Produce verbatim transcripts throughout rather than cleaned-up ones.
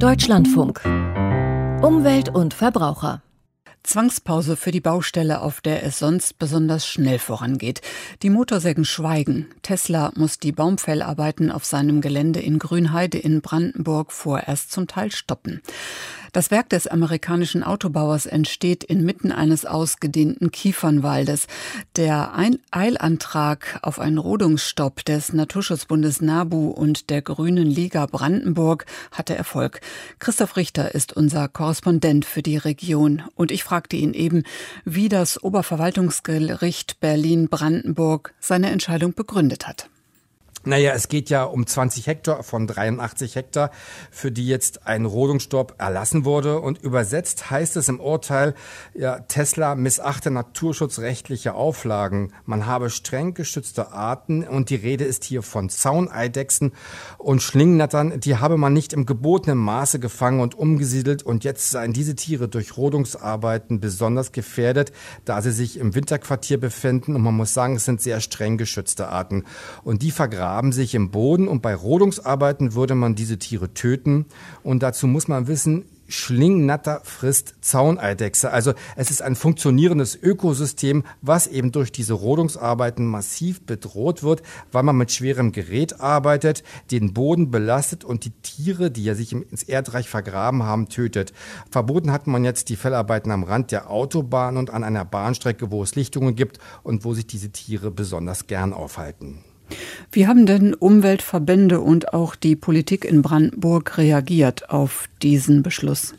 Deutschlandfunk. Umwelt und Verbraucher. Zwangspause für die Baustelle, auf der es sonst besonders schnell vorangeht. Die Motorsägen schweigen. Tesla muss die Baumfellarbeiten auf seinem Gelände in Grünheide in Brandenburg vorerst zum Teil stoppen. Das Werk des amerikanischen Autobauers entsteht inmitten eines ausgedehnten Kiefernwaldes. Der Eilantrag auf einen Rodungsstopp des Naturschutzbundes NABU und der Grünen Liga Brandenburg hatte Erfolg. Christoph Richter ist unser Korrespondent für die Region. Und ich fragte ihn eben, wie das Oberverwaltungsgericht Berlin-Brandenburg seine Entscheidung begründet hat. Naja, es geht ja um zwanzig Hektar von dreiundachtzig Hektar, für die jetzt ein Rodungsstopp erlassen wurde. Und übersetzt heißt es im Urteil, ja, Tesla missachte naturschutzrechtliche Auflagen. Man habe streng geschützte Arten und die Rede ist hier von Zauneidechsen und Schlingnattern. Die habe man nicht im gebotenen Maße gefangen und umgesiedelt. Und jetzt seien diese Tiere durch Rodungsarbeiten besonders gefährdet, da sie sich im Winterquartier befinden. Und man muss sagen, es sind sehr streng geschützte Arten. Und die vergraben sich im Boden und bei Rodungsarbeiten würde man diese Tiere töten. Und dazu muss man wissen, Schlingnatter frisst Zauneidechse. Also es ist ein funktionierendes Ökosystem, was eben durch diese Rodungsarbeiten massiv bedroht wird, weil man mit schwerem Gerät arbeitet, den Boden belastet und die Tiere, die ja sich ins Erdreich vergraben haben, tötet. Verboten hat man jetzt die Fellarbeiten am Rand der Autobahn und an einer Bahnstrecke, wo es Lichtungen gibt und wo sich diese Tiere besonders gern aufhalten. Wie haben denn Umweltverbände und auch die Politik in Brandenburg reagiert auf diesen Beschluss?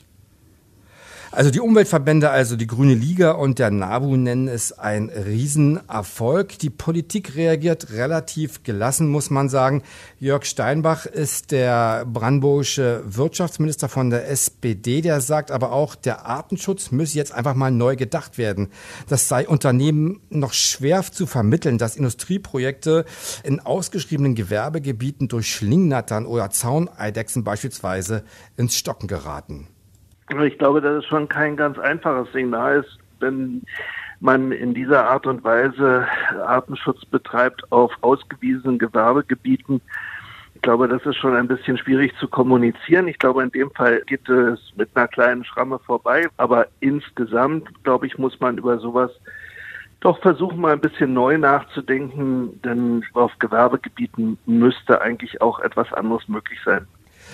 Also die Umweltverbände, also die Grüne Liga und der NABU nennen es ein Riesenerfolg. Die Politik reagiert relativ gelassen, muss man sagen. Jörg Steinbach ist der brandenburgische Wirtschaftsminister von der S P D. Der sagt aber auch, der Artenschutz müsse jetzt einfach mal neu gedacht werden. Das sei Unternehmen noch schwer zu vermitteln, dass Industrieprojekte in ausgeschriebenen Gewerbegebieten durch Schlingnattern oder Zauneidechsen beispielsweise ins Stocken geraten. Ich glaube, dass es schon kein ganz einfaches Signal ist, wenn man in dieser Art und Weise Artenschutz betreibt auf ausgewiesenen Gewerbegebieten. Ich glaube, das ist schon ein bisschen schwierig zu kommunizieren. Ich glaube, in dem Fall geht es mit einer kleinen Schramme vorbei. Aber insgesamt, glaube ich, muss man über sowas doch versuchen, mal ein bisschen neu nachzudenken. Denn auf Gewerbegebieten müsste eigentlich auch etwas anderes möglich sein.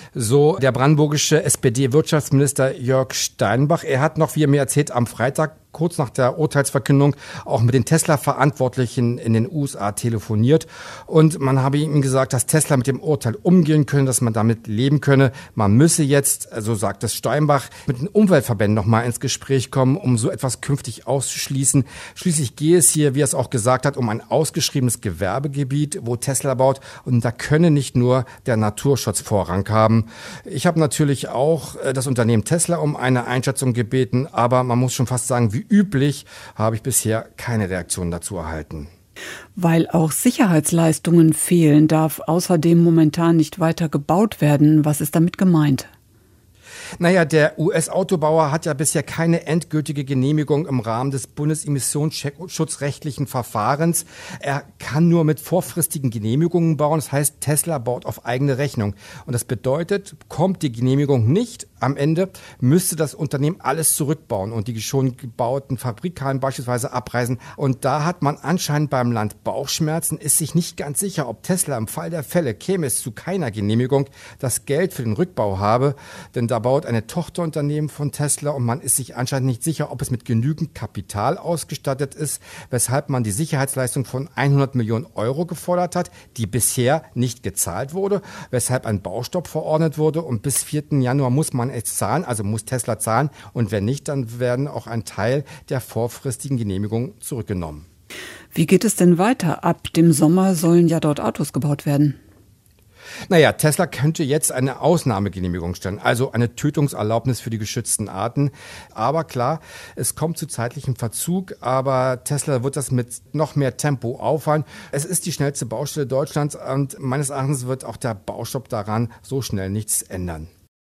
So der brandenburgische S P D-Wirtschaftsminister Jörg Steinbach. Er hat noch, wie er mir erzählt, am Freitag kurz nach der Urteilsverkündung auch mit den Tesla-Verantwortlichen in den U S A telefoniert. Und man habe ihm gesagt, dass Tesla mit dem Urteil umgehen könne, dass man damit leben könne. Man müsse jetzt, so sagt es Steinbach, mit den Umweltverbänden noch mal ins Gespräch kommen, um so etwas künftig auszuschließen. Schließlich gehe es hier, wie er es auch gesagt hat, um ein ausgeschriebenes Gewerbegebiet, wo Tesla baut. Und da könne nicht nur der Naturschutz Vorrang haben. Ich habe natürlich auch das Unternehmen Tesla um eine Einschätzung gebeten, aber man muss schon fast sagen, wie üblich habe ich bisher keine Reaktion dazu erhalten. Weil auch Sicherheitsleistungen fehlen, darf außerdem momentan nicht weiter gebaut werden. Was ist damit gemeint? Naja, der U S-Autobauer hat ja bisher keine endgültige Genehmigung im Rahmen des Bundesemissionsschutzrechtlichen Verfahrens. Er kann nur mit vorfristigen Genehmigungen bauen. Das heißt, Tesla baut auf eigene Rechnung. Und das bedeutet, kommt die Genehmigung nicht, am Ende müsste das Unternehmen alles zurückbauen und die schon gebauten Fabrikhallen beispielsweise abreißen. Und da hat man anscheinend beim Land Bauchschmerzen, ist sich nicht ganz sicher, ob Tesla im Fall der Fälle, käme es zu keiner Genehmigung, das Geld für den Rückbau habe. Denn da baut eine Tochterunternehmen von Tesla und man ist sich anscheinend nicht sicher, ob es mit genügend Kapital ausgestattet ist, weshalb man die Sicherheitsleistung von hundert Millionen Euro gefordert hat, die bisher nicht gezahlt wurde, weshalb ein Baustopp verordnet wurde und bis vierten Januar muss man es zahlen, also muss Tesla zahlen und wenn nicht, dann werden auch ein Teil der vorfristigen Genehmigung zurückgenommen. Wie geht es denn weiter? Ab dem Sommer sollen ja dort Autos gebaut werden. Naja, Tesla könnte jetzt eine Ausnahmegenehmigung stellen, also eine Tötungserlaubnis für die geschützten Arten. Aber klar, es kommt zu zeitlichem Verzug, aber Tesla wird das mit noch mehr Tempo auffahren. Es ist die schnellste Baustelle Deutschlands und meines Erachtens wird auch der Baustopp daran so schnell nichts ändern.